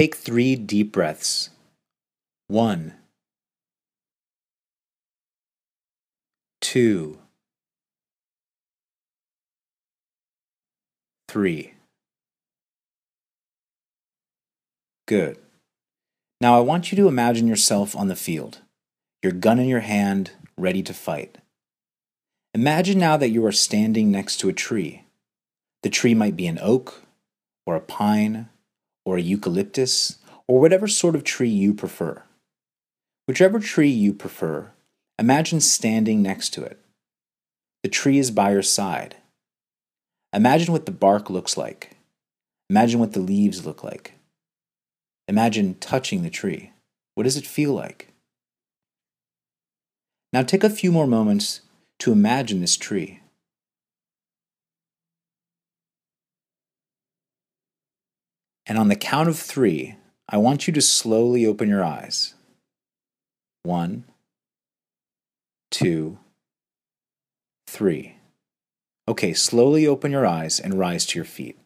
take 3 deep breaths. 1, 2, 3. Good. Now I want you to imagine yourself on the field, your gun in your hand, ready to fight. Imagine now that you are standing next to a tree. The tree might be an oak, or a pine, or a eucalyptus, or whatever sort of tree you prefer. Whichever tree you prefer, imagine standing next to it. The tree is by your side. Imagine what the bark looks like. Imagine what the leaves look like. Imagine touching the tree. What does it feel like? Now take a few more moments to imagine this tree. And on the count of 3, I want you to slowly open your eyes. 1, 2, 3. Okay, slowly open your eyes and rise to your feet.